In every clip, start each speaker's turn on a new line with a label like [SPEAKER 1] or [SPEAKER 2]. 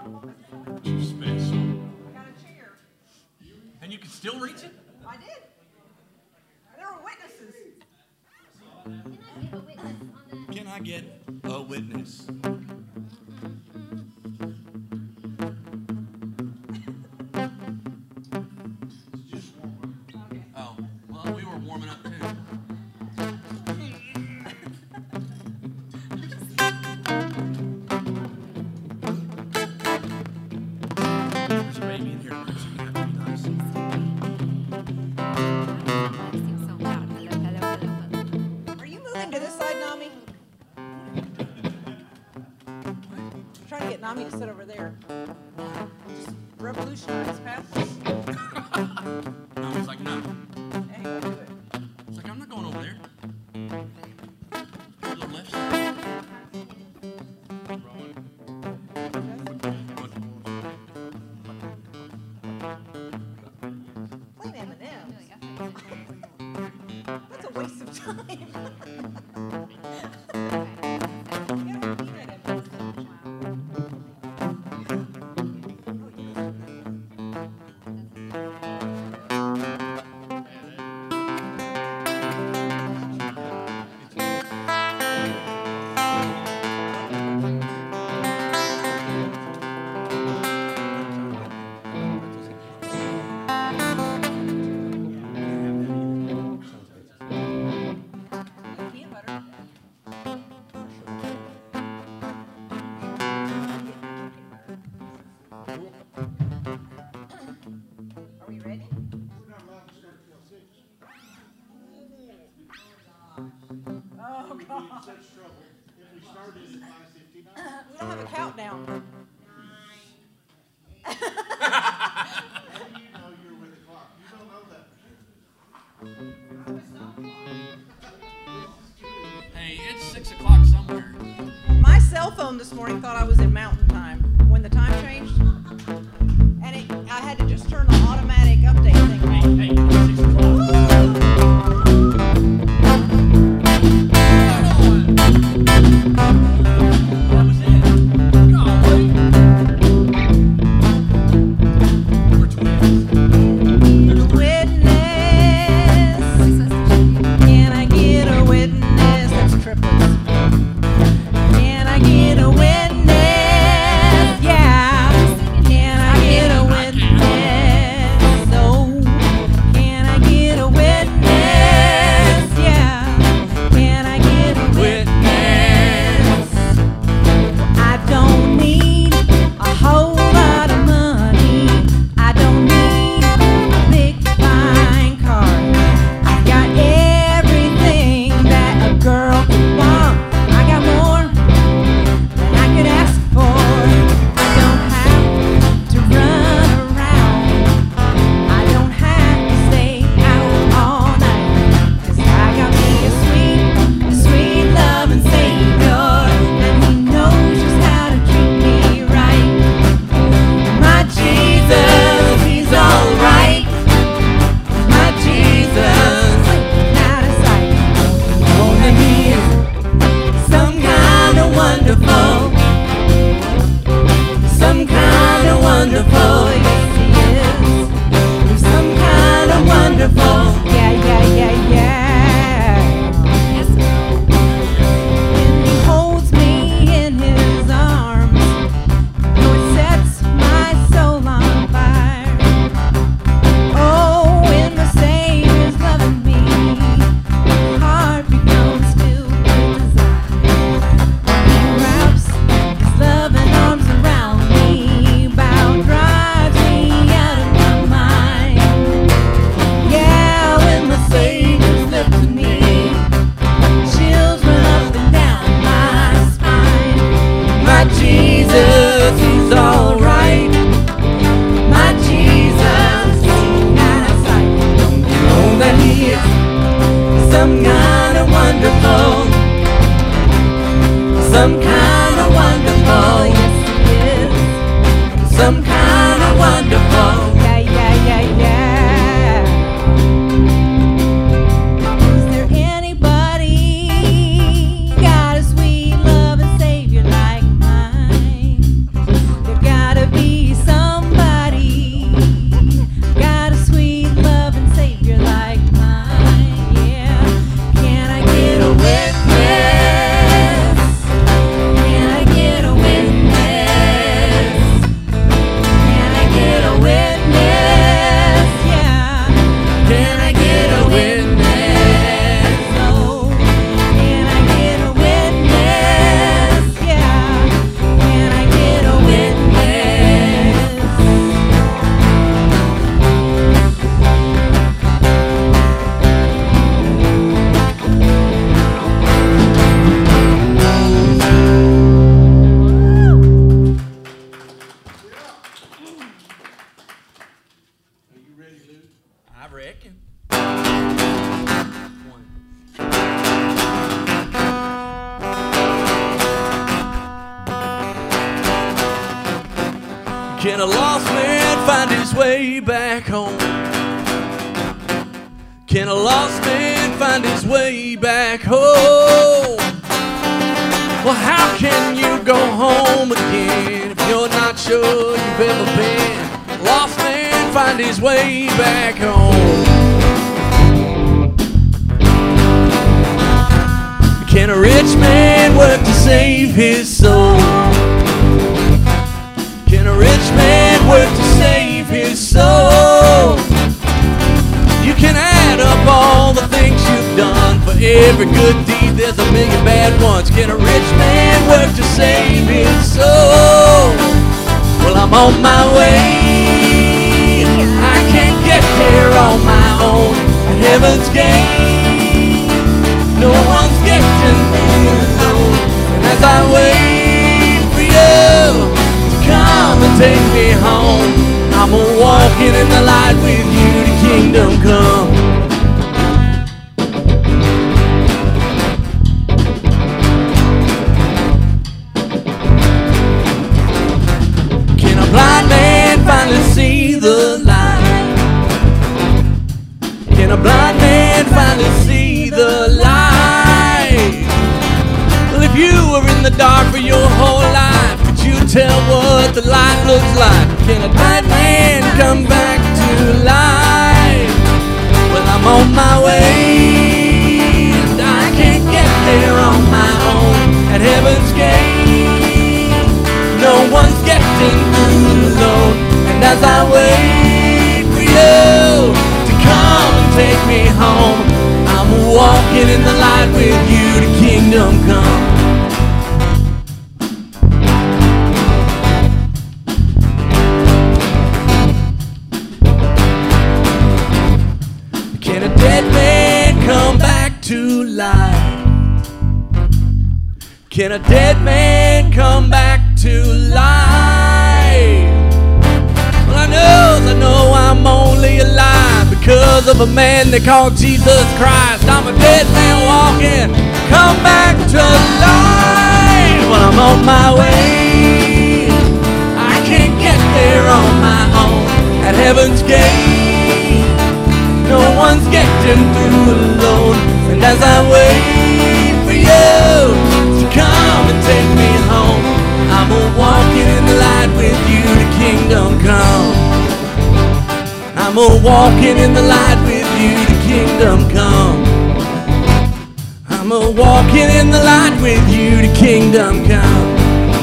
[SPEAKER 1] You special.
[SPEAKER 2] I got a chair.
[SPEAKER 1] And you can still reach it?
[SPEAKER 2] I did. There were witnesses.
[SPEAKER 1] Can I get a witness? Oh, well, we were warming up too. There's a baby in here, so you have to be nice.
[SPEAKER 2] Are you moving to this side, Nami? I'm trying to get Nami to sit over there. Just revolutionize pathways.
[SPEAKER 1] No, he's like, no.
[SPEAKER 2] Anyway, do it.
[SPEAKER 1] It's like, I'm not going over there. To the left side.
[SPEAKER 2] Plain M&M's. That's a waste of time. You gotta have peanut M&M's. Peanut butter. Are we ready? Oh, God. We don't have a countdown.
[SPEAKER 1] Hey, it's 6 o'clock somewhere.
[SPEAKER 2] My cell phone this morning thought I was in mountain time when the time changed. And I had to just turn the automatic update thing on.
[SPEAKER 1] Hey, it's 6 o'clock. That was it. Golly. We're twins.
[SPEAKER 2] Witness. Can I get a witness? That's triplets. Can I get a witness? Yeah. Can I get a witness? No. Can I get a witness? Yeah. Can I get a witness? I don't need a whole lot of money. I don't need a big fine car. I've got everything that a girl could want. I got more than I could ask for. I don't have to run around. I don't have to stay out all night. 'Cause I got me a sweet loving Savior. And He knows just how to treat me right. My Jesus, He's alright. My Jesus, out of sight. Oh, and He is some kind of wonderful. Some kind of wonderful. Yes, He is. Some kind of wonderful. Yeah, yeah, yeah, yeah. And He holds me in His arms. Oh, it sets my soul on fire. Oh, when my Savior's loving me, my heart becomes filled with desire. He wraps His loving arms around me, about drives me out of my mind. Yeah, when my Savior's lifting me, chills run up and down my spine. My Jesus, He's alright. My Jesus, He's out of sight. Don't you know that He is some kind of wonderful? Some kind of wonderful. Yes, He is. Some kind of wonderful. Yeah, yeah, yeah, yeah. Is there anybody got a sweet loving Savior like mine? There gotta
[SPEAKER 1] Can a lost man find his way back home? Can a lost man find his way back home? Well, how can you go home again if you're not sure you've ever been? A lost man find his way back home. Can a rich man work to save his soul? Can a rich man work to save his soul? You can add up all the things you've done. For every good deed there's a million bad ones. Can a rich man work to save his soul? Well, I'm on my way. I can't get there on my own. At heaven's gate, no one's getting me alone. And as I wait for you to come and take me home, I'm walking in the light with you to kingdom come. Can a blind man finally see the light? Can a blind man finally see the light? Well, if you were in the dark for your whole life, could you tell what the light looks like? Can a dead man come back to life? Well, I'm on my way, and I can't get there on my own. At heaven's gate, no one's getting through alone. And as I wait for you to come and take me home, I'm walking in the light with you to kingdom come. Can a dead man come back to life? Can a dead man come back to life? Well, I know I'm only alive because of a man they call Jesus Christ. I'm a dead man walking, come back to life. Well, I'm on my way. I can't get there on my own. At heaven's gate, no one's getting through alone. And as I wait for you to come and take me home, I'm walking in the light with you to kingdom come. I'm walking in the light with you to kingdom come. I'm walking in the light with you to kingdom come.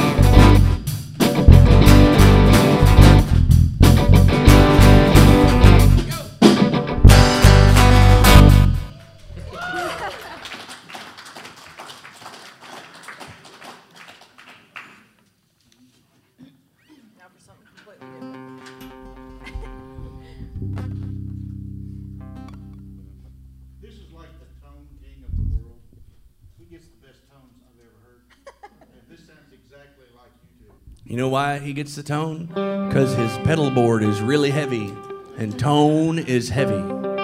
[SPEAKER 3] This is like the tone king of the world. He gets the best tones I've ever heard. And this sounds exactly like you do.
[SPEAKER 1] You know why he gets the tone? Because his pedal board is really heavy, and tone is heavy.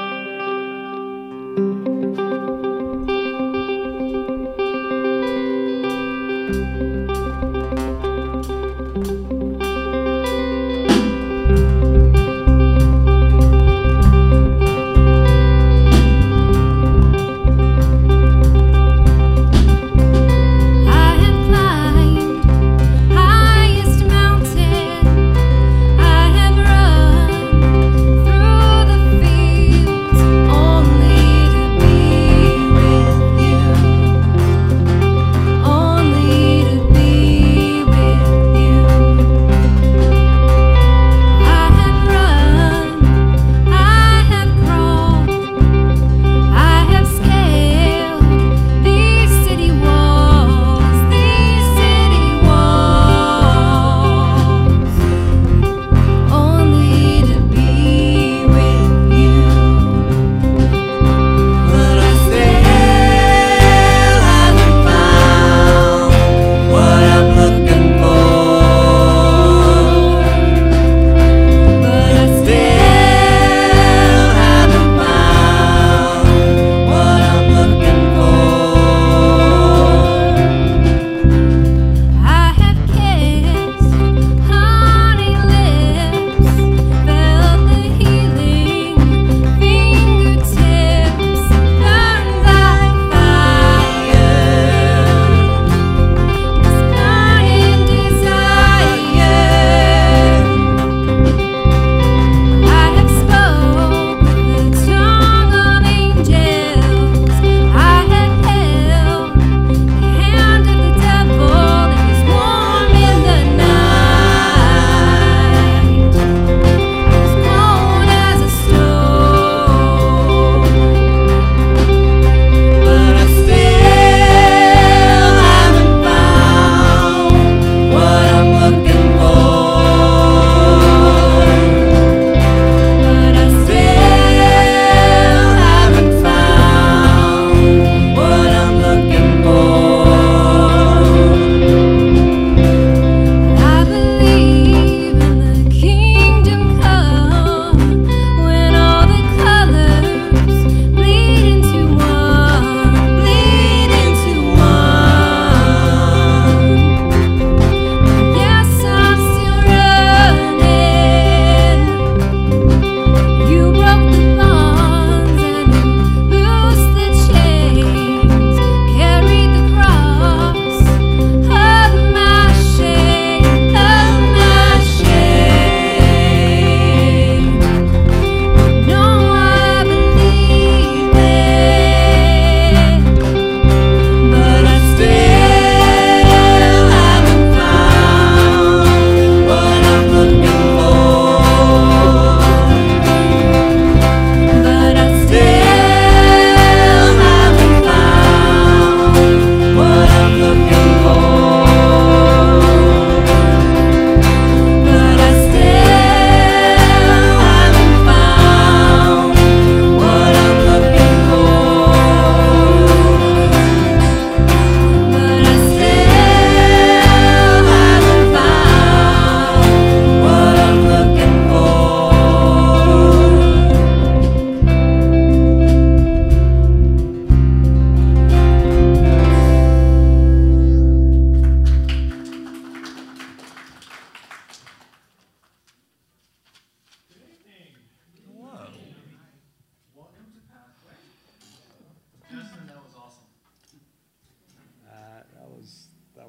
[SPEAKER 4] I have climbed highest mountain. I have run through the fields.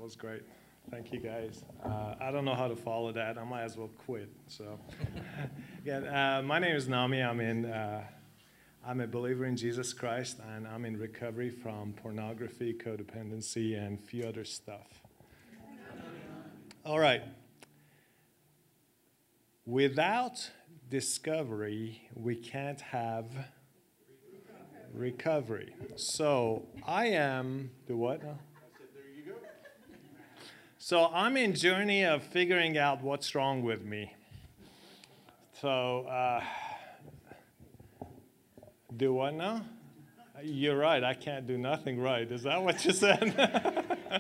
[SPEAKER 5] was great. Thank you, guys. I don't know how to follow that. I might as well quit. So, yeah, my name is Nami. I'm a believer in Jesus Christ, and I'm in recovery from pornography, codependency, and a few other stuff. All right. Without discovery, we can't have recovery. So I am the what now? So I'm in journey of figuring out what's wrong with me. So do what now? You're right. I can't do nothing right. Is that what you said?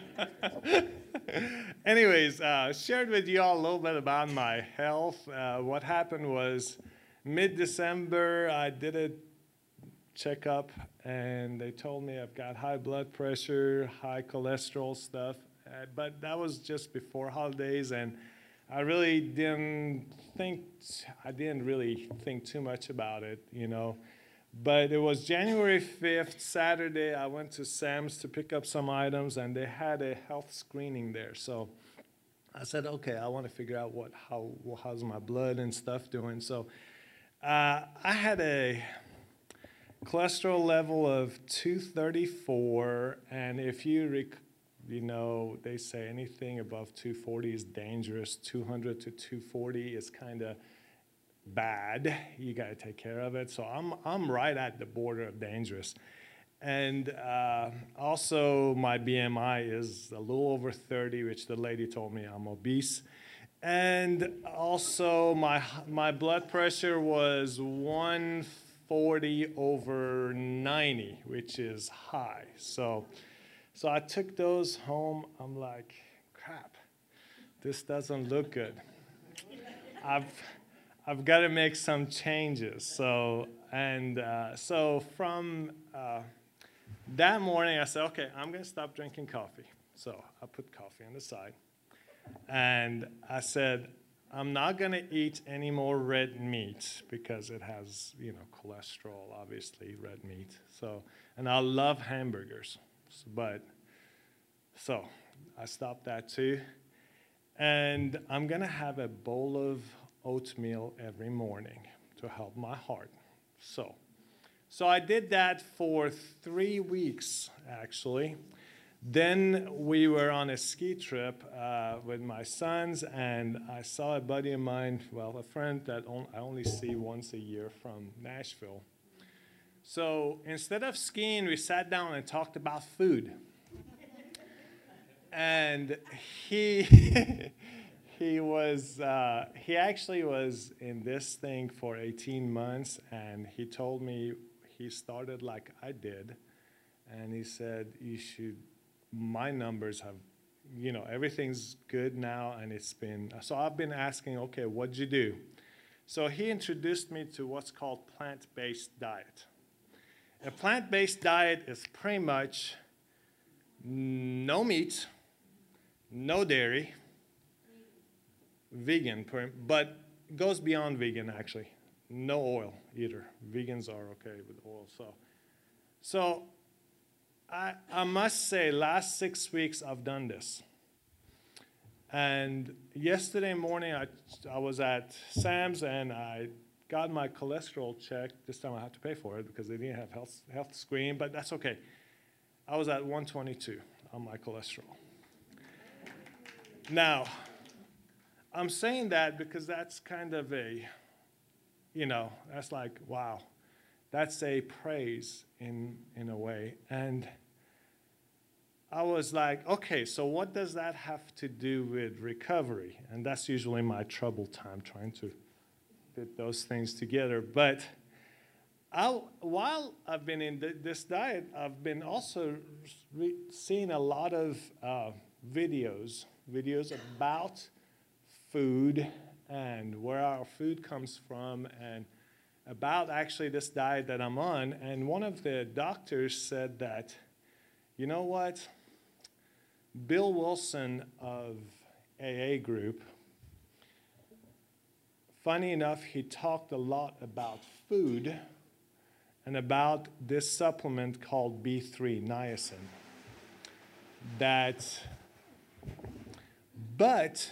[SPEAKER 5] Anyways, shared with you all a little bit about my health. What happened was mid-December, I did a checkup, and they told me I've got high blood pressure, high cholesterol stuff. But that was just before holidays, and I didn't really think too much about it, you know. But it was January 5th, Saturday. I went to Sam's to pick up some items, and they had a health screening there. So I said, okay, I want to figure out how's my blood and stuff doing. So I had a cholesterol level of 234, and if you they say anything above 240 is dangerous. 200 to 240 is kind of bad. You got to take care of it. So I'm right at the border of dangerous. And also my BMI is a little over 30, which the lady told me I'm obese. And also my blood pressure was 140 over 90, which is high. So I took those home. I'm like, crap, this doesn't look good. I've got to make some changes. So from that morning, I said, okay, I'm going to stop drinking coffee. So I put coffee on the side. And I said, I'm not going to eat any more red meat because it has, cholesterol, obviously, red meat. And I love hamburgers. So I stopped that too. And I'm going to have a bowl of oatmeal every morning to help my heart. So I did that for 3 weeks, actually. Then we were on a ski trip with my sons, and I saw a buddy of mine, a friend that I only see once a year from Nashville. So instead of skiing, we sat down and talked about food. And he actually was in this thing for 18 months, and he told me he started like I did, and he said, my numbers have, everything's good now, and so I've been asking, okay, what'd you do? So he introduced me to what's called plant-based diet. A plant-based diet is pretty much no meat, no dairy, vegan, but goes beyond vegan, actually. No oil either. Vegans are okay with oil. So I must say, last 6 weeks I've done this. And yesterday morning I was at Sam's, and I got my cholesterol checked. This time I had to pay for it because they didn't have health screen, but that's okay. I was at 122 on my cholesterol. Now, I'm saying that because that's kind of that's like, wow, that's a praise in a way. And I was like, okay, so what does that have to do with recovery? And that's usually my trouble time, trying to fit those things together. But while I've been in this diet, I've been also seeing a lot of videos about food and where our food comes from, and about actually this diet that I'm on. And one of the doctors said that, you know what, Bill Wilson of AA Group, funny enough, he talked a lot about food and about this supplement called B3, niacin, that But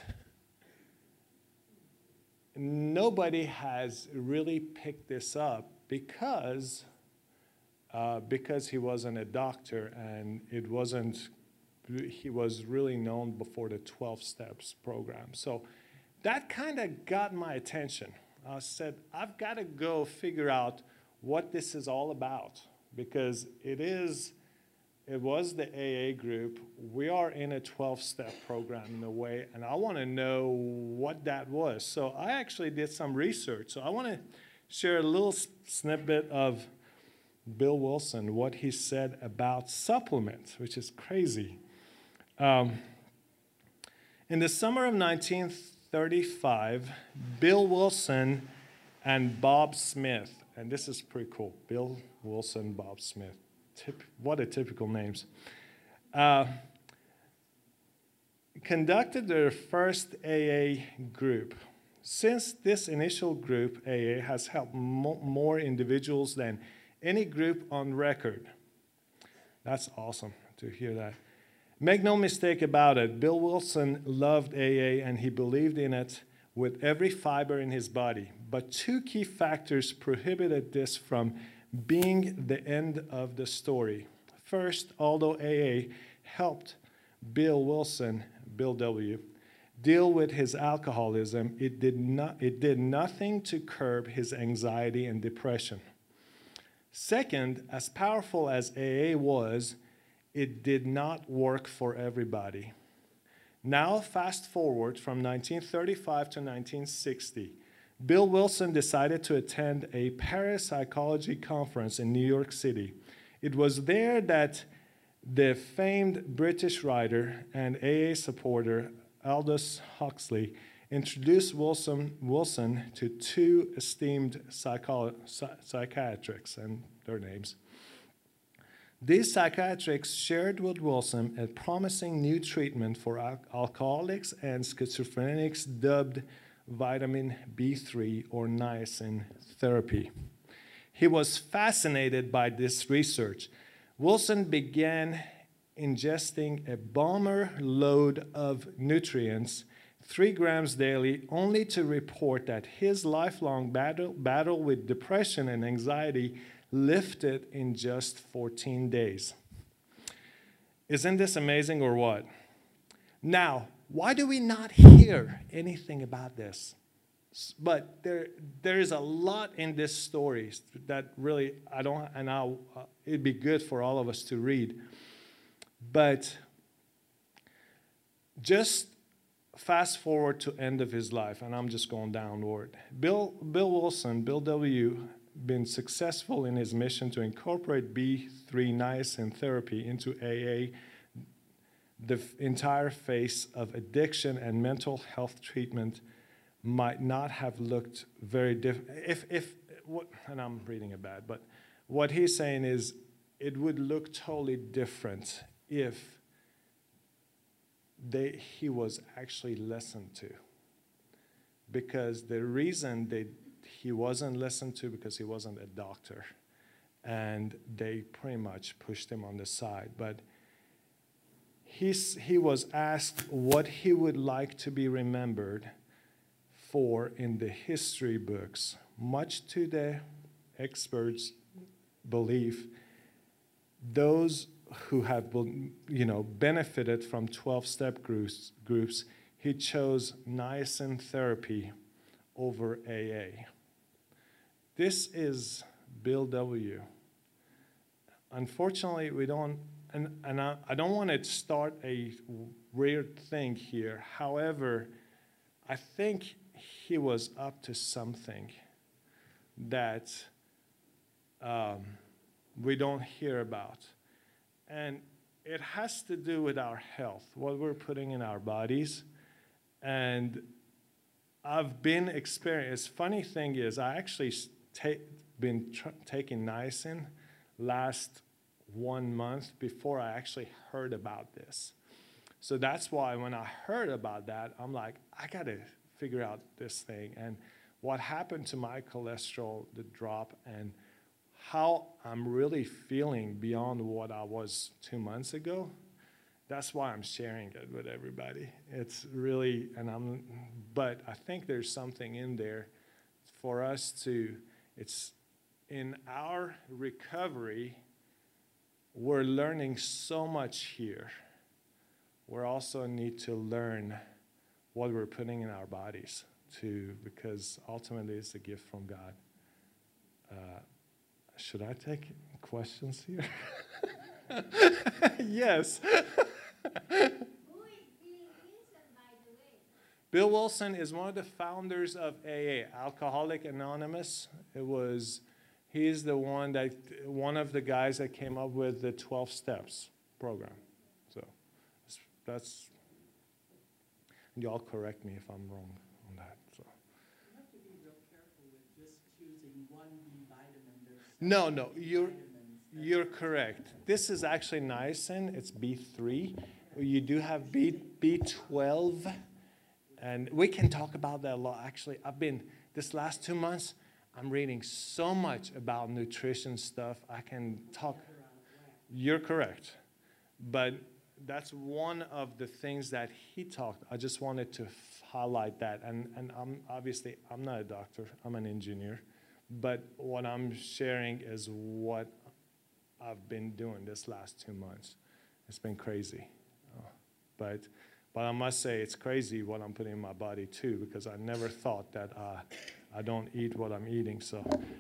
[SPEAKER 5] nobody has really picked this up because he wasn't a doctor, and he was really known before the 12 Steps program. So that kind of got my attention. I said, I've got to go figure out what this is all about, because it was the AA group. We are in a 12-step program in a way, and I want to know what that was. So I actually did some research. So I want to share a little snippet of Bill Wilson, what he said about supplements, which is crazy. In the summer of 1935, Bill Wilson and Bob Smith, and this is pretty cool, Bill Wilson, Bob Smith, what a typical names, conducted their first AA group. Since this initial group, AA has helped more individuals than any group on record. That's awesome to hear that. Make no mistake about it, Bill Wilson loved AA and he believed in it with every fiber in his body. But two key factors prohibited this from being the end of the story. First, although AA helped Bill Wilson, Bill W., deal with his alcoholism, it did nothing to curb his anxiety and depression. Second, as powerful as AA was, it did not work for everybody. Now, fast forward from 1935 to 1960. Bill Wilson decided to attend a parapsychology conference in New York City. It was there that the famed British writer and AA supporter Aldous Huxley introduced Wilson to two esteemed psychiatrists and their names. These psychiatrists shared with Wilson a promising new treatment for alcoholics and schizophrenics dubbed vitamin B3 or niacin therapy. He was fascinated by this research. Wilson began ingesting a bomber load of nutrients, 3 grams daily, only to report that his lifelong battle with depression and anxiety lifted in just 14 days. Isn't this amazing or what? Now, why do we not hear anything about this? But there is a lot in this story that really it'd be good for all of us to read. But just fast forward to end of his life, and I'm just going downward. Bill Wilson, Bill W., been successful in his mission to incorporate B3 niacin therapy into AA. The entire face of addiction and mental health treatment might not have looked very different. And I'm reading it bad, but what he's saying is it would look totally different if he was actually listened to. Because the reason he wasn't listened to because he wasn't a doctor, and they pretty much pushed him on the side. But he was asked what he would like to be remembered for in the history books. Much to the experts' belief, those who have benefited from 12-step groups, he chose niacin therapy over AA. This is Bill W. Unfortunately, we don't, and I don't want to start a weird thing here. However, I think he was up to something that we don't hear about. And it has to do with our health, what we're putting in our bodies. And I've been experiencing, funny thing is, I actually been taking niacin last 1 month before I actually heard about this. So that's why when I heard about that, I'm like, I got to figure out this thing. And what happened to my cholesterol, the drop, and how I'm really feeling beyond what I was 2 months ago that's why I'm sharing it with everybody. It's really, but I think there's something in there for us to, it's in our recovery, we're learning so much here. We also need to learn what we're putting in our bodies too, because ultimately it's a gift from God. Should I take questions here? Yes. Bill Wilson is one of the founders of AA, Alcoholic Anonymous. He's the one of the guys that came up with the 12 Steps program. So that's, y'all correct me if I'm wrong on that. So.
[SPEAKER 6] You have to be real careful with just choosing one B vitamin.
[SPEAKER 5] No, you're correct. This is actually niacin. It's B3. You do have B12. And we can talk about that a lot. Actually, this last 2 months, I'm reading so much about nutrition stuff. I can talk. You're correct. But that's one of the things that he talked. I just wanted to highlight that. And I'm not a doctor. I'm an engineer. But what I'm sharing is what I've been doing this last 2 months. It's been crazy. But I must say it's crazy what I'm putting in my body too, because I never thought that I don't eat what I'm eating. So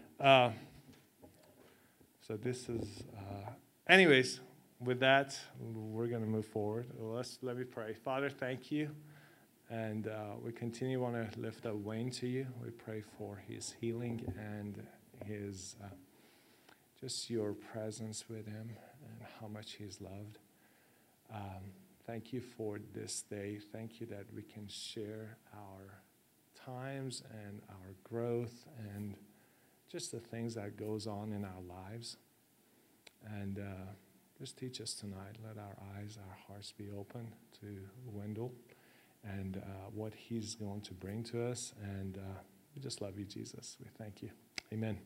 [SPEAKER 5] this is, anyways, with that, we're going to move forward. Let me pray. Father, thank you. And we want to lift up Wayne to you. We pray for his healing and his, just your presence with him and how much he's loved. Thank you for this day. Thank you that we can share our times and our growth and just the things that goes on in our lives. And just teach us tonight. Let our eyes, our hearts be open to Wendell and what he's going to bring to us. And we just love you, Jesus. We thank you. Amen.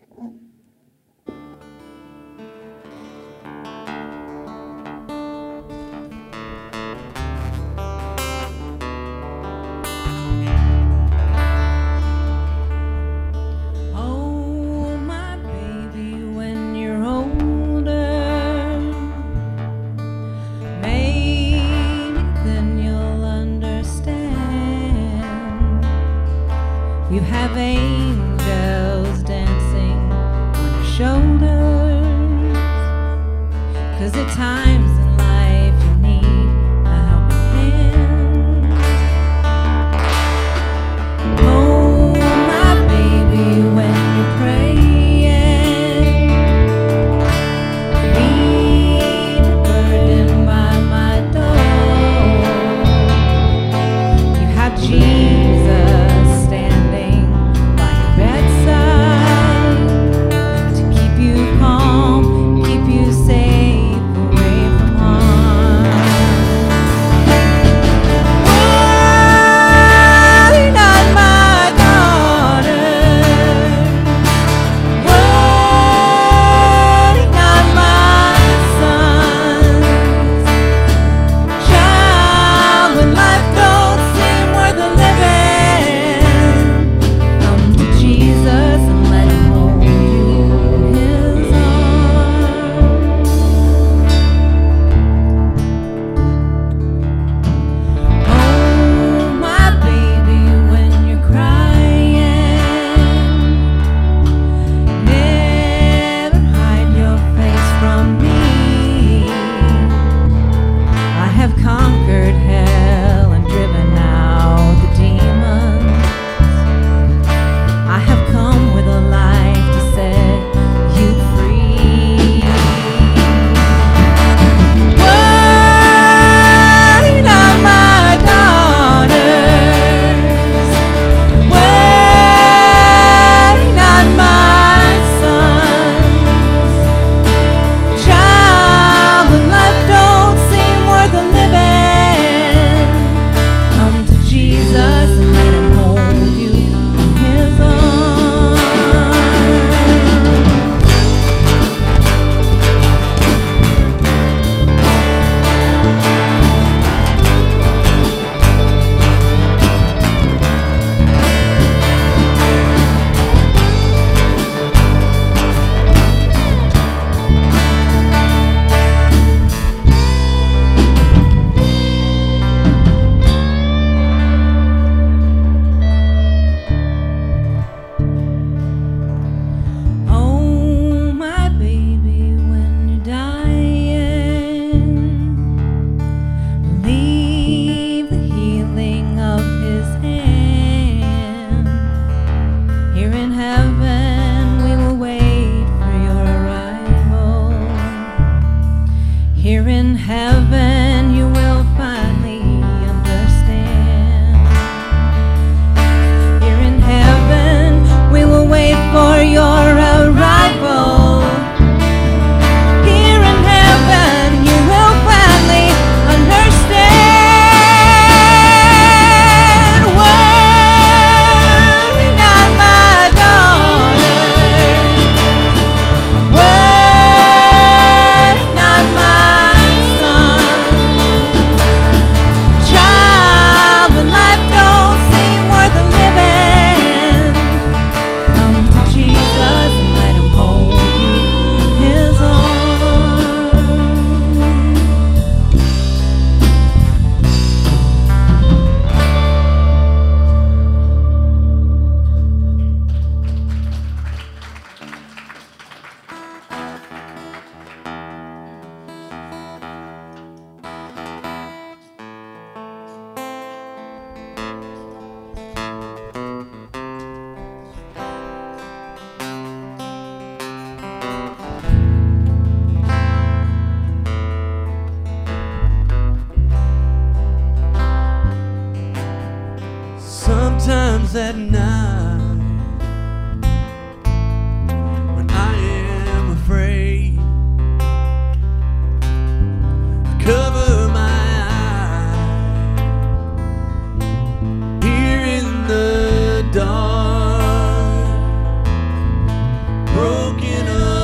[SPEAKER 2] Oh, my baby, when you're older, maybe then you'll understand. You have angels dancing on your shoulders, 'cause at times in life you need a helping hand. Oh, my baby, when you're praying, leave a burden by my door. You have Jesus standing by your bedside to keep you calm, keep you safe away from
[SPEAKER 1] comes at night when I am afraid. I cover my eyes here in the dark, broken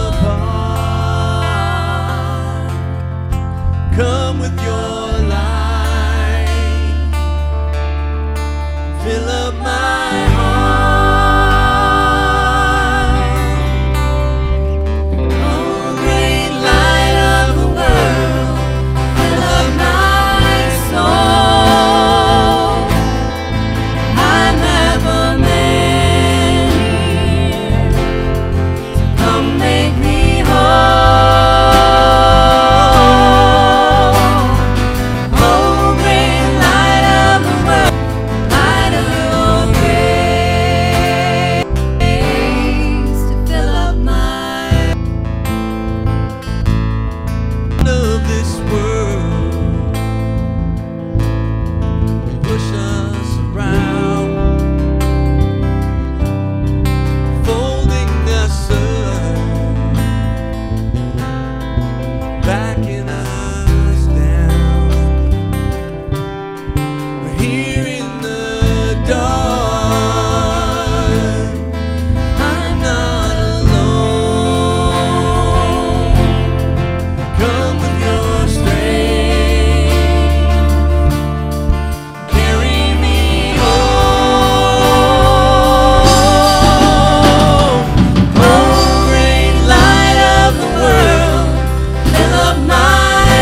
[SPEAKER 1] apart. Come with your light, fill up my heart. Oh, great light of the world, fill up my soul. I'm ever man here, come make me whole. Oh, great light of the world, light of your grace to fill up my of this world, push us around, folding us up, backing us down. We're here in the dark. I'm not alone. Come with your strength, carry me home. Oh, great light of the world, fill up my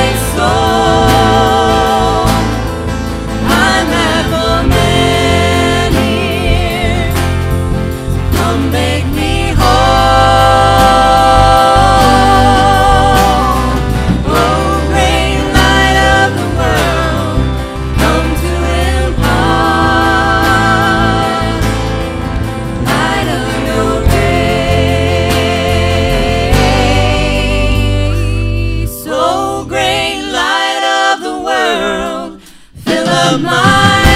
[SPEAKER 1] soul. I'm ever man here, come make me whole. Oh, great light of the world, come to impart light of your grace. Oh, great light of the world, fill up my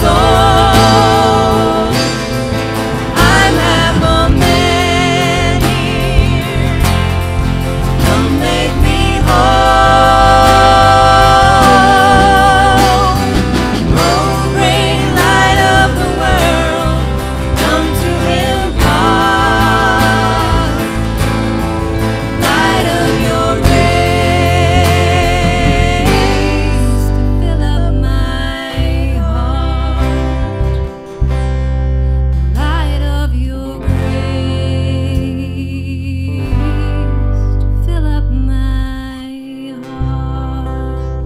[SPEAKER 1] soul. I'm half a man here, come make me whole. Oh, great light of the world, come to impart light of your grace to fill up my heart. Light of your grace to fill up my heart.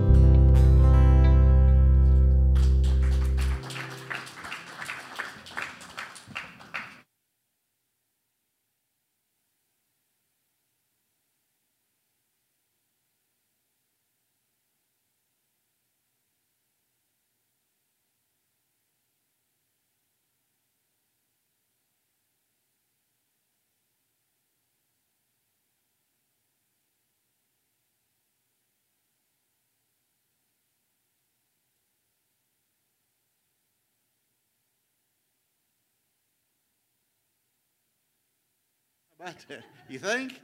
[SPEAKER 3] About that, you think?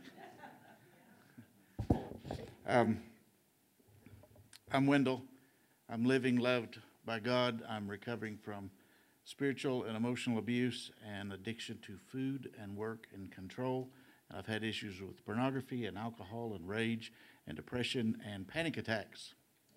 [SPEAKER 3] I'm Wendell. I'm living, loved by God. I'm recovering from spiritual and emotional abuse and addiction to food and work and control. I've had issues with pornography and alcohol and rage and depression and panic attacks.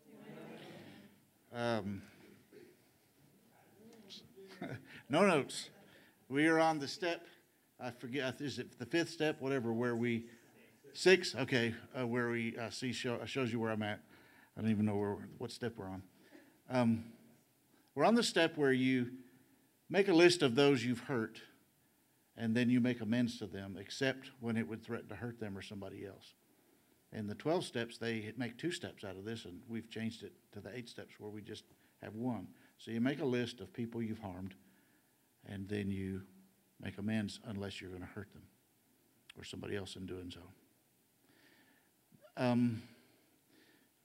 [SPEAKER 3] No notes. We are on the step. I forget, is it the fifth step, whatever, where we, six? Okay, where we shows you where I'm at. I don't even know what step we're on. We're on the step where you make a list of those you've hurt, and then you make amends to them, except when it would threaten to hurt them or somebody else. And the 12 steps, they make 2 steps out of this, and we've changed it to the 8 steps where we just have 1. So you make a list of people you've harmed, and then you make amends unless you're going to hurt them or somebody else in doing so.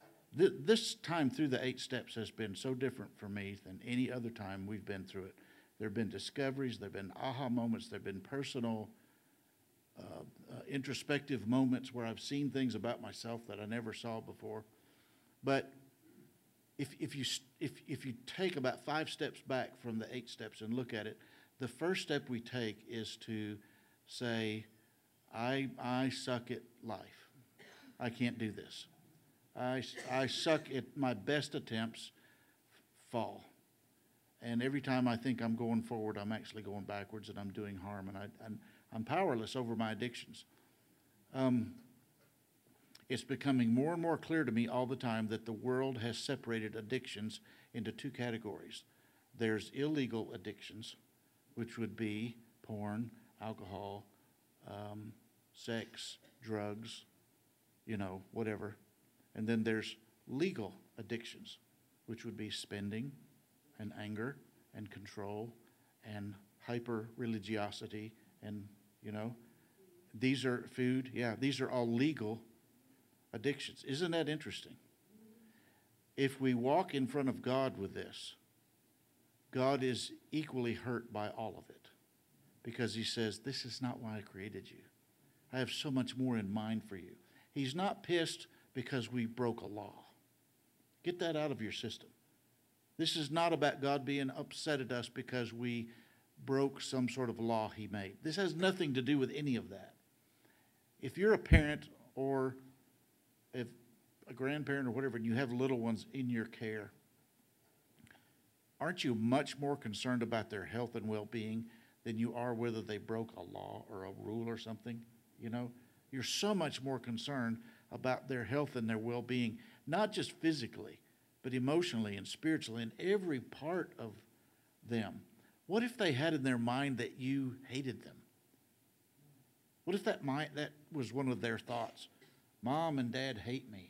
[SPEAKER 3] This time through the 8 steps has been so different for me than any other time we've been through it. There have been discoveries. There have been aha moments. There have been personal, introspective moments where I've seen things about myself that I never saw before. But if you take about 5 steps back from the 8 steps and look at it, the first step we take is to say, I suck at life. I can't do this. I suck at my best attempts, fall. And every time I think I'm going forward, I'm actually going backwards and I'm doing harm. And I'm powerless over my addictions. It's becoming more and more clear to me all the time that the world has separated addictions into 2 categories. There's illegal addictions, which would be porn, alcohol, sex, drugs, whatever. And then there's legal addictions, which would be spending and anger and control and hyper-religiosity and, these are food. Yeah, these are all legal addictions. Isn't that interesting? If we walk in front of God with this, God is equally hurt by all of it because he says, this is not why I created you. I have so much more in mind for you. He's not pissed because we broke a law. Get that out of your system. This is not about God being upset at us because we broke some sort of law he made. This has nothing to do with any of that. If you're a parent or if a grandparent or whatever, and you have little ones in your care, aren't you much more concerned about their health and well-being than you are whether they broke a law or a rule or something? You're so much more concerned about their health and their well-being, not just physically, but emotionally and spiritually in every part of them. What if they had in their mind that you hated them? What if that was one of their thoughts? Mom and Dad hate me.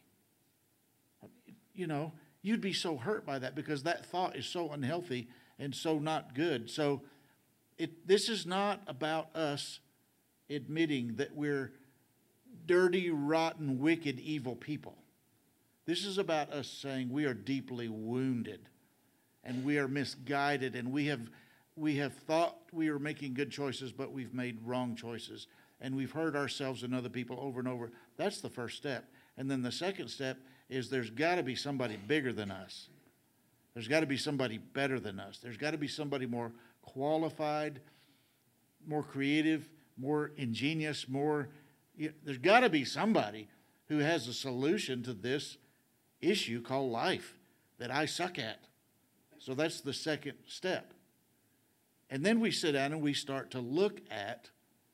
[SPEAKER 3] You'd be so hurt by that because that thought is so unhealthy and so not good. So this is not about us admitting that we're dirty, rotten, wicked, evil people. This is about us saying we are deeply wounded and we are misguided and we have thought we are making good choices, but we've made wrong choices. And we've hurt ourselves and other people over and over. That's the first step. And then the second step is there's got to be somebody bigger than us. There's got to be somebody better than us. There's got to be somebody more qualified, more creative, more ingenious, there's got to be somebody who has a solution to this issue called life that I suck at. So that's the second step. And then we sit down and we start to look at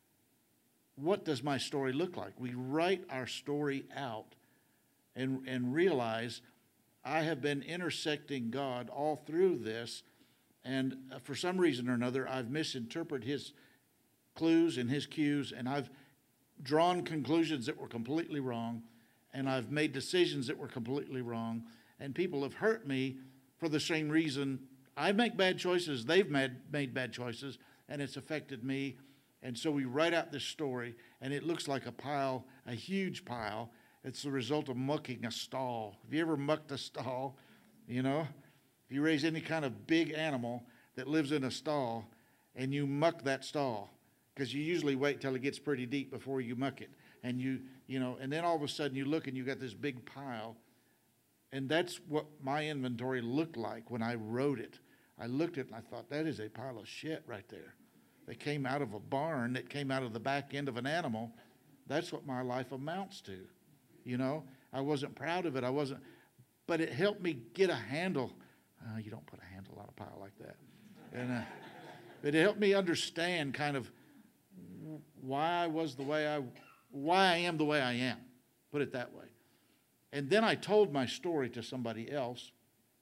[SPEAKER 3] what does my story look like? We write our story out and realize I have been intersecting God all through this, and for some reason or another, I've misinterpreted his clues and his cues, and I've drawn conclusions that were completely wrong, and I've made decisions that were completely wrong, and people have hurt me for the same reason. I make bad choices, they've made bad choices, and it's affected me. And so we write out this story, and it looks like a huge pile. It's the result of mucking a stall. Have you ever mucked a stall? If you raise any kind of big animal that lives in a stall, and you muck that stall, because you usually wait till it gets pretty deep before you muck it. And and then all of a sudden you look and you got this big pile. And that's what my inventory looked like when I wrote it. I looked at it and I thought, that is a pile of shit right there. That came out of a barn, that came out of the back end of an animal. That's what my life amounts to. I wasn't proud of it. But it helped me get a handle. You don't put a handle on a pile like that. And but it helped me understand kind of why I am the way I am. Put it that way. And then I told my story to somebody else.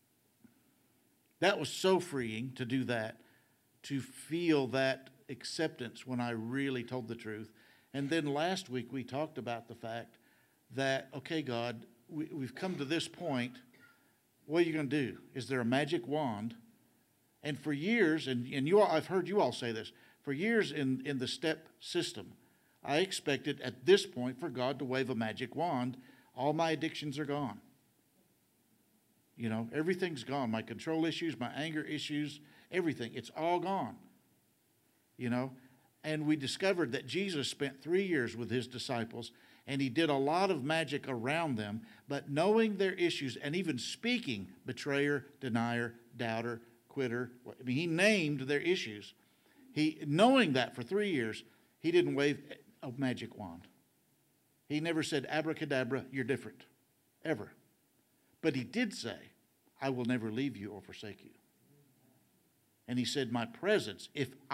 [SPEAKER 3] That was so freeing to do that, to feel that acceptance when I really told the truth. And then last week we talked about the fact that, okay, God, we've come to this point. What are you going to do? Is there a magic wand? And for years, and you all, I've heard you all say this, for years in the step system, I expected at this point for God to wave a magic wand. All my addictions are gone. Everything's gone. My control issues, my anger issues, everything. It's all gone. You know? And we discovered that Jesus spent 3 years with his disciples, and he did a lot of magic around them, but knowing their issues and even speaking betrayer, denier, doubter, quitter. I mean, he named their issues. Knowing that for 3 years, he didn't wave a magic wand. He never said, abracadabra, you're different, ever. But he did say, I will never leave you or forsake you. And he said, my presence,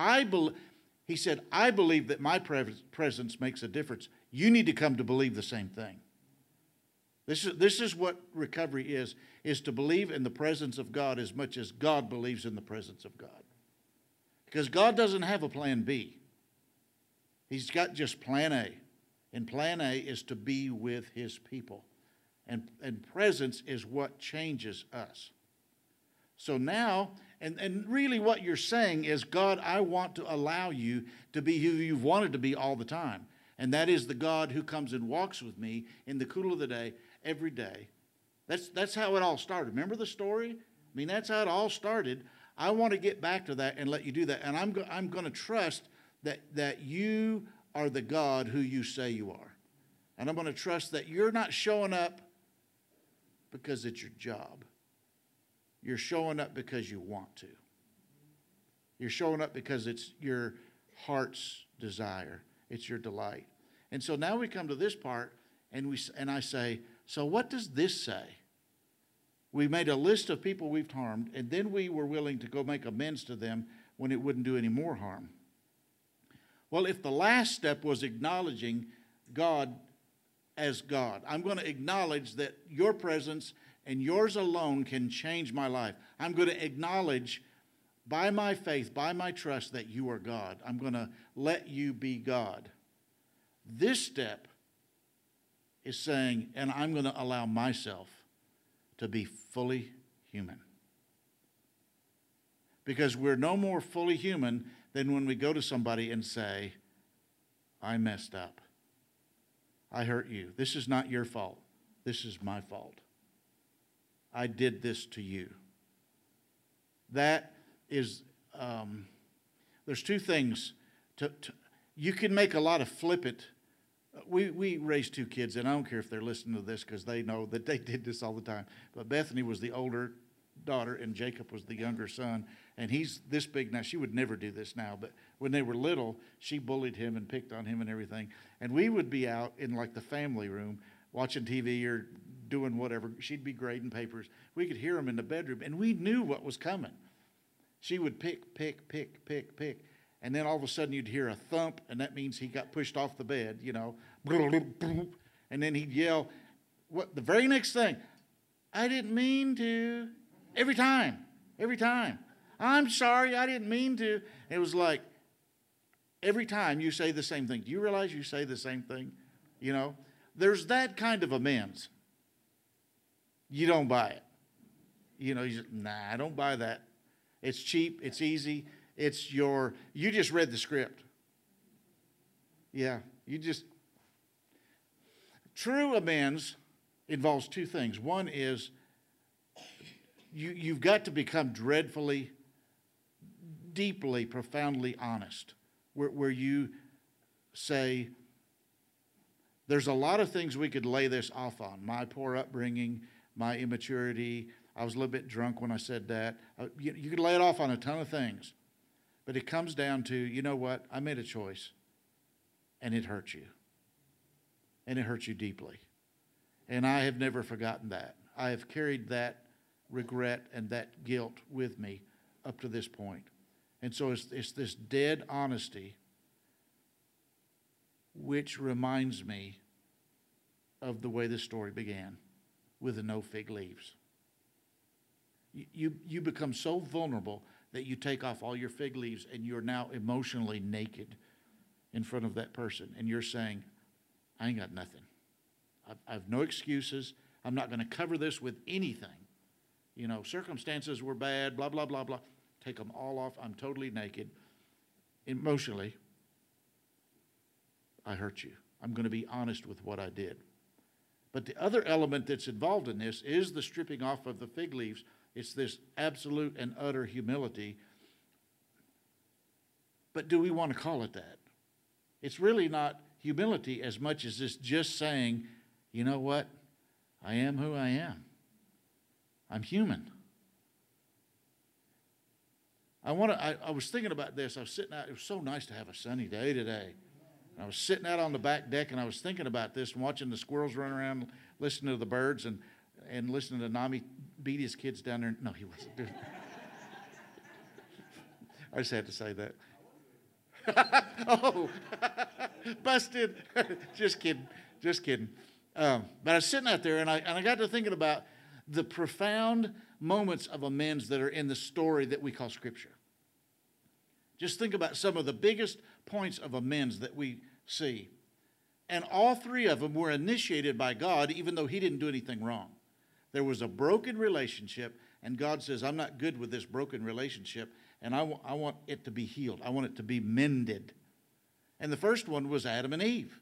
[SPEAKER 3] he said, I believe that my presence makes a difference. You need to come to believe the same thing. This is what recovery is to believe in the presence of God as much as God believes in the presence of God. Because God doesn't have a plan B. He's got just plan A. And plan A is to be with his people. And presence is what changes us. So now, and really what you're saying is, God, I want to allow you to be who you've wanted to be all the time. And that is the God who comes and walks with me in the cool of the day, every day. That's how it all started. Remember the story? I mean, that's how it all started. I want to get back to that and let you do that. And I'm going to trust that you are the God who you say you are. And I'm going to trust that you're not showing up because it's your job. You're showing up because you want to. You're showing up because it's your heart's desire. It's your delight. And so now we come to this part, and I say, so what does this say? We made a list of people we've harmed, and then we were willing to go make amends to them when it wouldn't do any more harm. Well, if the last step was acknowledging God as God, I'm going to acknowledge that your presence and yours alone can change my life. I'm going to acknowledge by my faith, by my trust, that you are God. I'm going to let you be God. This step is saying, and I'm going to allow myself to be fully human. Because we're no more fully human than when we go to somebody and say, I messed up. I hurt you. This is not your fault. This is my fault. I did this to you. That is, there's two things. You can make a lot of flippant. We raised two kids, and I don't care if they're listening to this because they know that they did this all the time. But Bethany was the older daughter, and Jacob was the younger son. And he's this big now. She would never do this now, but when they were little, she bullied him and picked on him and everything. And we would be out in like the family room watching TV or doing whatever. She'd be grading papers. We could hear them in the bedroom, and we knew what was coming. She would pick. And then all of a sudden you'd hear a thump, and that means he got pushed off the bed, you know. And then he'd yell, the very next thing, I didn't mean to. Every time. I'm sorry, I didn't mean to. It was like every time you say the same thing. Do you realize you say the same thing? You know, there's that kind of amends. You don't buy it. You know, you just, nah, I don't buy that. It's cheap, it's easy, you just read the script. Yeah, true amends involves two things. One is you've got to become dreadfully, deeply, profoundly honest, where you say, there's a lot of things we could lay this off on. My poor upbringing, my immaturity, I was a little bit drunk when I said that. You could lay it off on a ton of things. But it comes down to, you know what? I made a choice, and it hurt you. And it hurt you deeply. And I have never forgotten that. I have carried that regret and that guilt with me up to this point. And so it's this dead honesty which reminds me of the way this story began, with the no fig leaves. You become so vulnerable that you take off all your fig leaves and you're now emotionally naked in front of that person. And you're saying, I ain't got nothing. I have no excuses. I'm not going to cover this with anything. You know, circumstances were bad, blah, blah, blah, blah. Take them all off. I'm totally naked. Emotionally, I hurt you. I'm going to be honest with what I did. But the other element that's involved in this is the stripping off of the fig leaves. It's this absolute and utter humility But do we want to call it that? It's really not humility as much as it's just saying, you know what? I am who I am. I'm human. I was thinking about this. I was sitting out. It was so nice to have a sunny day today. I was sitting out on the back deck, and I was thinking about this and watching the squirrels run around, listening to the birds, and listening to Nami beat his kids down there. No, he wasn't doing that. I just had to say that. Oh, busted. Just kidding. But I was sitting out there, and I got to thinking about the profound moments of amends that are in the story that we call Scripture. Just think about some of the biggest points of amends that we see. And all three of them were initiated by God, even though he didn't do anything wrong. There was a broken relationship, and God says, I'm not good with this broken relationship, and I want it to be healed. I want it to be mended. And the first one was Adam and Eve.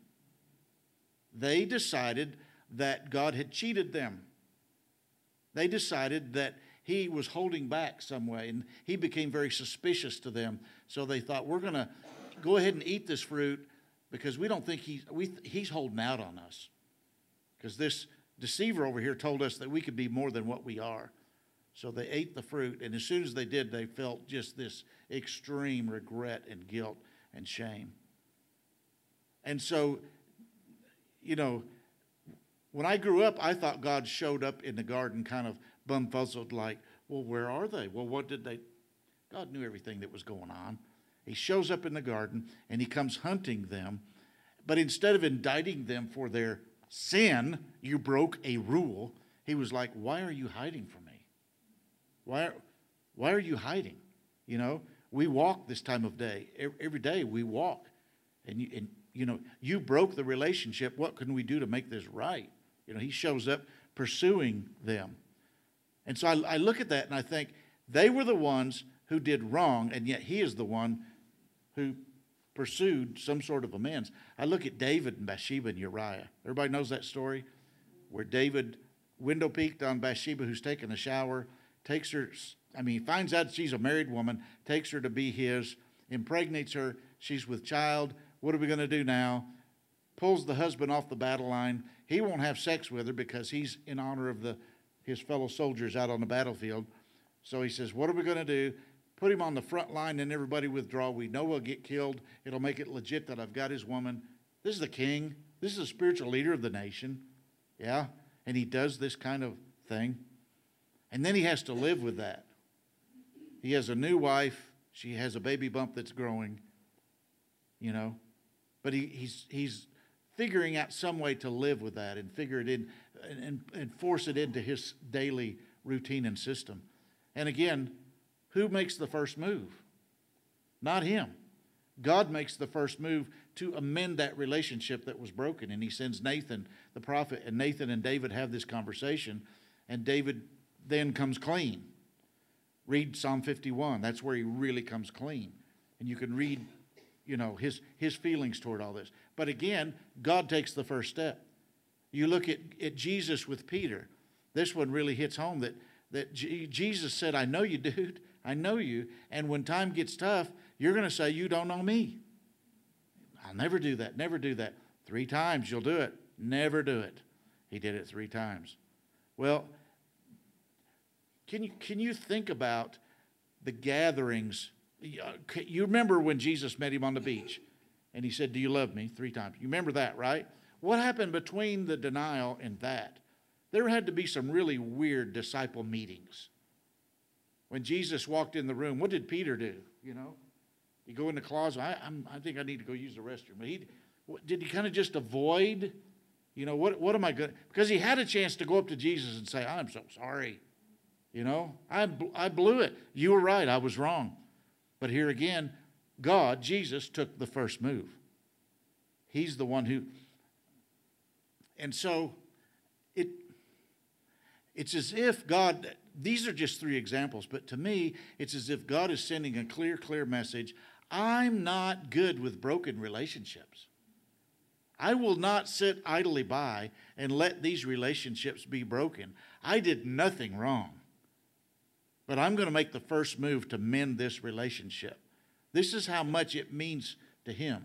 [SPEAKER 3] They decided that God had cheated them. They decided that he was holding back some way, and he became very suspicious to them. So they thought, we're going to go ahead and eat this fruit because we don't think he's holding out on us. Because this deceiver over here told us that we could be more than what we are. So they ate the fruit, and as soon as they did, they felt just this extreme regret and guilt and shame. And so, you know, when I grew up, I thought God showed up in the garden kind of bumfuzzled, like, well, where are they? Well, what did they? God knew everything that was going on. He shows up in the garden, and he comes hunting them. But instead of indicting them for their sin, you broke a rule, he was like, why are you hiding from me? Why are you hiding? You know, we walk this time of day. Every day we walk. And you know, you broke the relationship. What can we do to make this right? You know, he shows up pursuing them. And so I look at that and I think they were the ones who did wrong, and yet he is the one who pursued some sort of amends. I look at David and Bathsheba and Uriah. Everybody knows that story where David window peeked on Bathsheba, who's taking a shower, takes her, finds out she's a married woman, takes her to be his, impregnates her, she's with child. What are we going to do now? Pulls the husband off the battle line. He won't have sex with her because he's in honor of his fellow soldiers out on the battlefield. So he says, what are we going to do? Put him on the front line and everybody withdraw. We know we'll get killed. It'll make it legit that I've got his woman. This is the king. This is the spiritual leader of the nation. Yeah? And he does this kind of thing. And then he has to live with that. He has a new wife. She has a baby bump that's growing. You know? But he's figuring out some way to live with that and figure it in and force it into his daily routine and system. And again, who makes the first move? Not him. God makes the first move to amend that relationship that was broken. And he sends Nathan, the prophet, and Nathan and David have this conversation, and David then comes clean. Read Psalm 51. That's where he really comes clean. And you can read, you know, his feelings toward all this. But again, God takes the first step. You look at Jesus with Peter. This one really hits home that Jesus said, I know you, dude. I know you. And when time gets tough, you're going to say, you don't know me. I'll never do that. Never do that. 3 times you'll do it. Never do it. He did it 3 times. Well, can you think about the gatherings? You remember when Jesus met him on the beach and he said, do you love me? 3 times. You remember that, right? What happened between the denial and that? There had to be some really weird disciple meetings. When Jesus walked in the room, what did Peter do? You know, he go in the closet. I think I need to go use the restroom. But did he kind of just avoid? You know, what am I going to? Because he had a chance to go up to Jesus and say, I'm so sorry. You know, I blew it. You were right. I was wrong. But here again, God, Jesus, took the first move. He's the one who. And so it's as if God, these are just 3 examples, but to me, it's as if God is sending a clear message. I'm not good with broken relationships. I will not sit idly by and let these relationships be broken. I did nothing wrong. But I'm going to make the first move to mend this relationship. This is how much it means to him.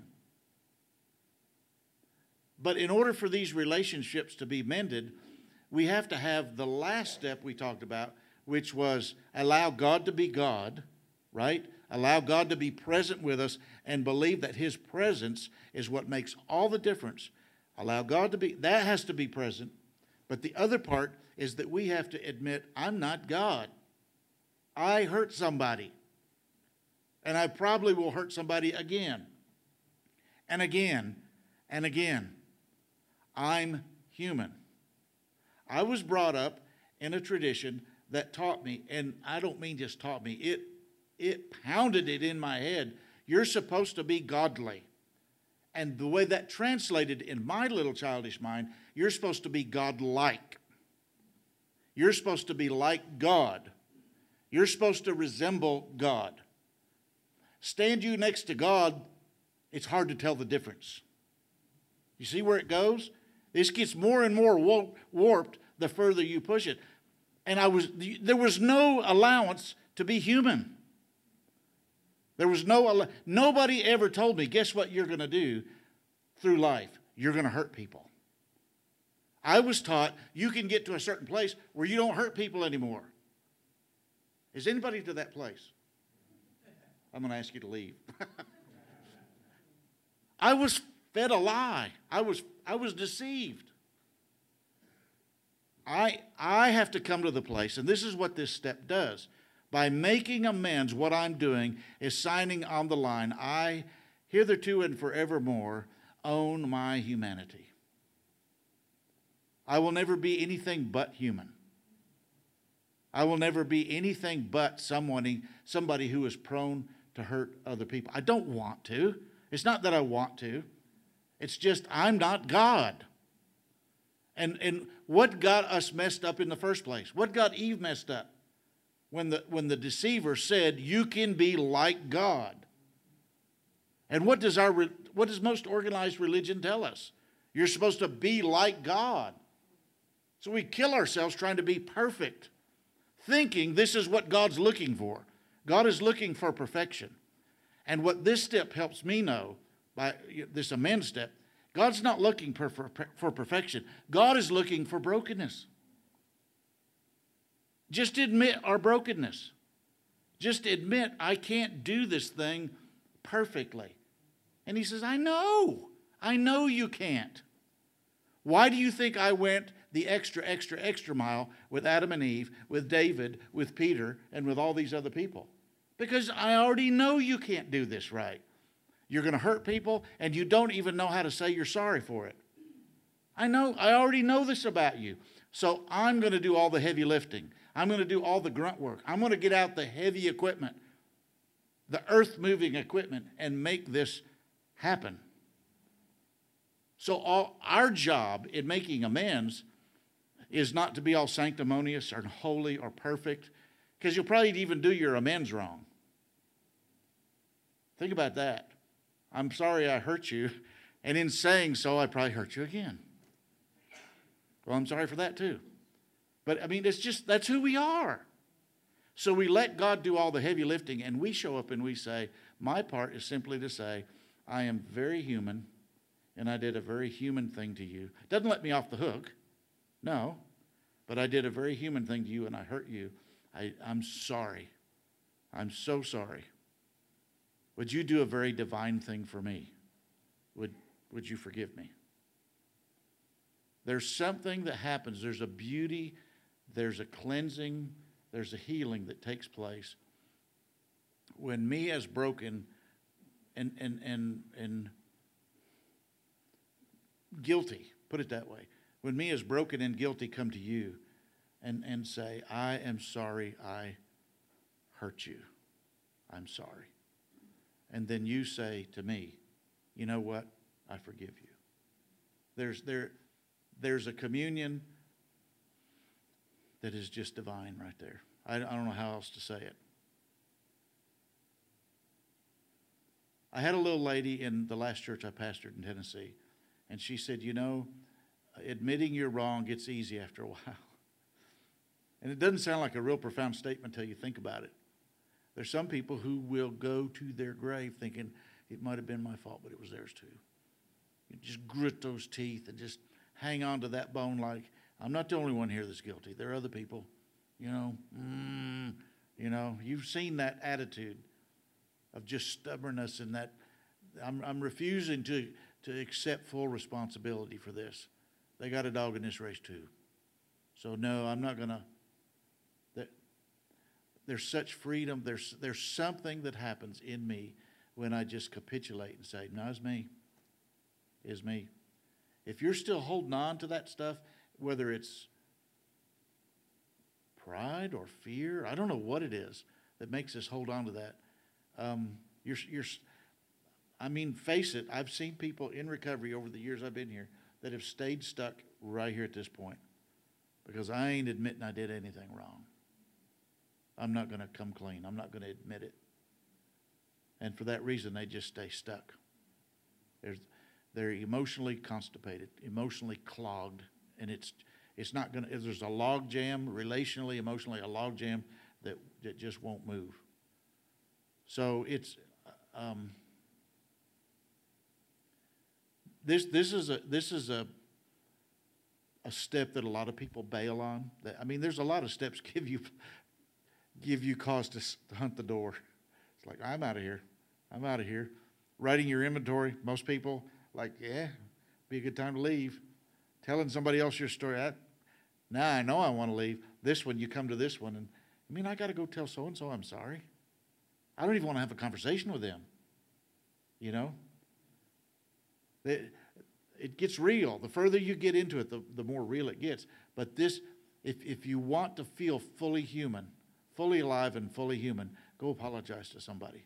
[SPEAKER 3] But in order for these relationships to be mended, we have to have the last step we talked about, which was allow God to be God, right? Allow God to be present with us and believe that his presence is what makes all the difference. Allow God to be, that has to be present. But the other part is that we have to admit, I'm not God. I hurt somebody. And I probably will hurt somebody again and again and again. I'm human. I was brought up in a tradition that taught me, and I don't mean just taught me, it pounded it in my head. You're supposed to be godly. And the way that translated in my little childish mind, you're supposed to be godlike. You're supposed to be like God. You're supposed to resemble God. Stand you next to God, it's hard to tell the difference. You see where it goes? This gets more and more warped the further you push it. And there was no allowance to be human. There was nobody ever told me, guess what you're going to do through life? You're going to hurt people. I was taught you can get to a certain place where you don't hurt people anymore. Is anybody to that place? I'm going to ask you to leave. I was fed a lie. I was deceived. I have to come to the place, and this is what this step does. By making amends, what I'm doing is signing on the line, I, hitherto and forevermore, own my humanity. I will never be anything but human. I will never be anything but somebody who is prone to hurt other people. I don't want to. It's not that I want to. It's just I'm not God. And what got us messed up in the first place? What got Eve messed up? When the deceiver said, you can be like God. And what does most organized religion tell us? You're supposed to be like God. So we kill ourselves trying to be perfect, thinking this is what God's looking for. God is looking for perfection. And what this step helps me know, by this amend step, God's not looking for perfection. God is looking for brokenness. Just admit our brokenness. Just admit I can't do this thing perfectly. And he says, I know you can't. Why do you think I went the extra mile with Adam and Eve, with David, with Peter, and with all these other people? Because I already know you can't do this right. You're going to hurt people, and you don't even know how to say you're sorry for it. I already know this about you. So I'm going to do all the heavy lifting. I'm going to do all the grunt work. I'm going to get out the heavy equipment, the earth-moving equipment, and make this happen. So our job in making amends is not to be all sanctimonious or holy or perfect, because you'll probably even do your amends wrong. Think about that. I'm sorry I hurt you, and in saying so, I probably hurt you again. Well, I'm sorry for that too. But I mean, that's who we are. So we let God do all the heavy lifting, and we show up and we say, my part is simply to say, I am very human, and I did a very human thing to you. Doesn't let me off the hook. No. But I did a very human thing to you, and I hurt you. I'm sorry. I'm so sorry. Would you do a very divine thing for me? Would you forgive me? There's something that happens. There's a beauty, there's a cleansing, there's a healing that takes place when me as broken and guilty, put it that way, when me as broken and guilty come to you and say, I am sorry I hurt you. I'm sorry. And then you say to me, you know what? I forgive you. There's a communion that is just divine right there. I don't know how else to say it. I had a little lady in the last church I pastored in Tennessee, and she said, you know, admitting you're wrong gets easy after a while. And it doesn't sound like a real profound statement until you think about it. There's some people who will go to their grave thinking it might have been my fault, but it was theirs too. You just grit those teeth and just hang on to that bone like, I'm not the only one here that's guilty. There are other people, you know, you've seen that attitude of just stubbornness and that I'm refusing to accept full responsibility for this. They got a dog in this race too. So no, I'm not going to. There's such freedom. There's something that happens in me when I just capitulate and say, no, it's me. It's me. If you're still holding on to that stuff, whether it's pride or fear, I don't know what it is that makes us hold on to that. I mean, face it, I've seen people in recovery over the years I've been here that have stayed stuck right here at this point because I ain't admitting I did anything wrong. I'm not going to come clean. I'm not going to admit it. And for that reason, they just stay stuck. They're emotionally constipated, emotionally clogged, and it's not going to. There's a log jam, relationally, emotionally, a log jam that just won't move. So it's this is a step that a lot of people bail on. I mean, there's a lot of steps give you cause to hunt the door. It's like, I'm out of here. I'm out of here. Writing your inventory, most people like, yeah, be a good time to leave. Telling somebody else your story. Now I know I want to leave. This one, you come to this one, and I mean, I got to go tell so-and-so I'm sorry. I don't even want to have a conversation with them. You know? It gets real. The further you get into it, the more real it gets. But this, if you want to feel fully human, fully alive and fully human, go apologize to somebody.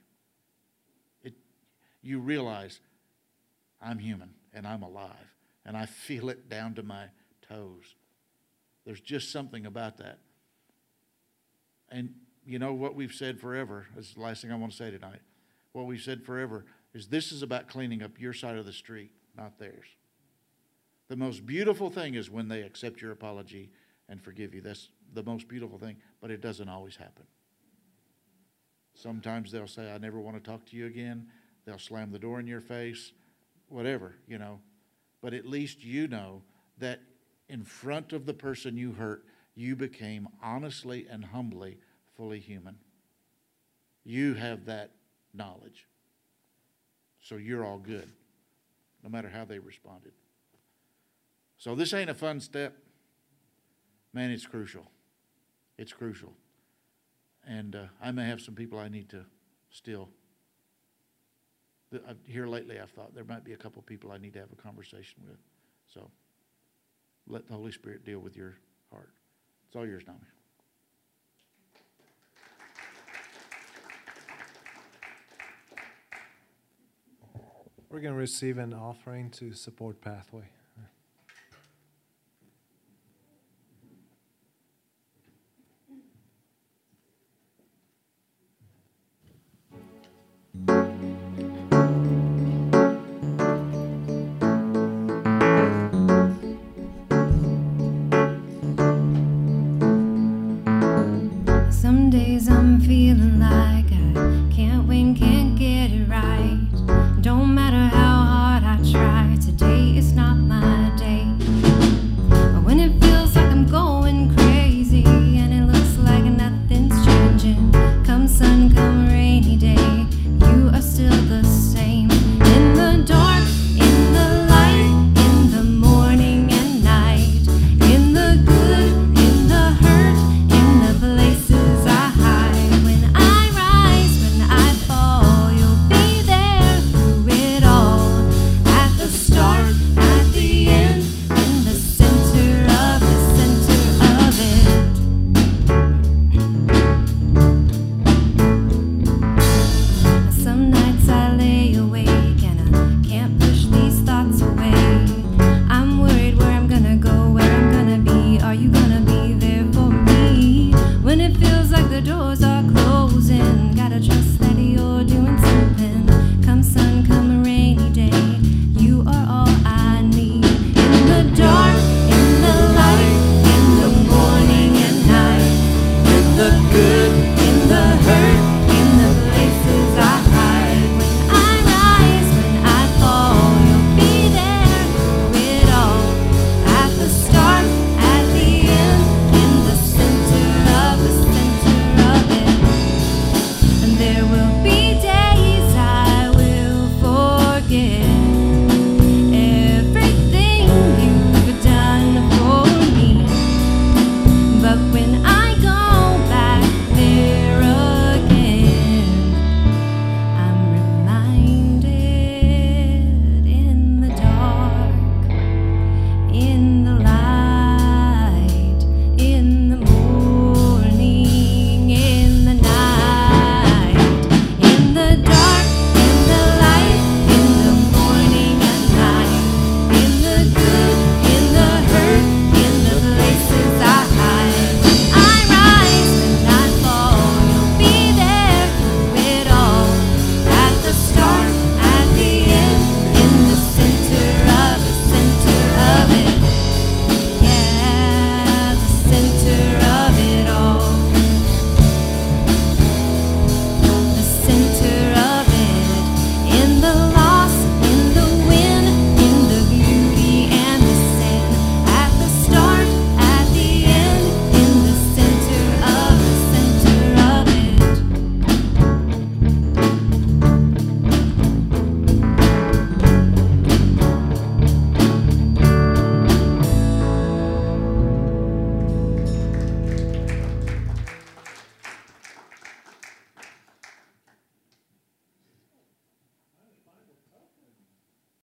[SPEAKER 3] You realize I'm human and I'm alive and I feel it down to my toes. There's just something about that. And you know what we've said forever, this is the last thing I want to say tonight. What we've said forever is this is about cleaning up your side of the street, not theirs. The most beautiful thing is when they accept your apology and forgive you. That's the most beautiful thing, but it doesn't always happen. Sometimes they'll say, I never want to talk to you again. They'll slam the door in your face, whatever, you know. But at least you know that in front of the person you hurt, you became honestly and humbly fully human. You have that knowledge. So you're all good, no matter how they responded. So this ain't a fun step. Man, it's crucial. It's crucial. And I may have some people I need to still. Here lately I've thought there might be a couple people I need to have a conversation with. So let the Holy Spirit deal with your heart. It's all yours, Naomi.
[SPEAKER 5] We're going to receive an offering to support Pathway.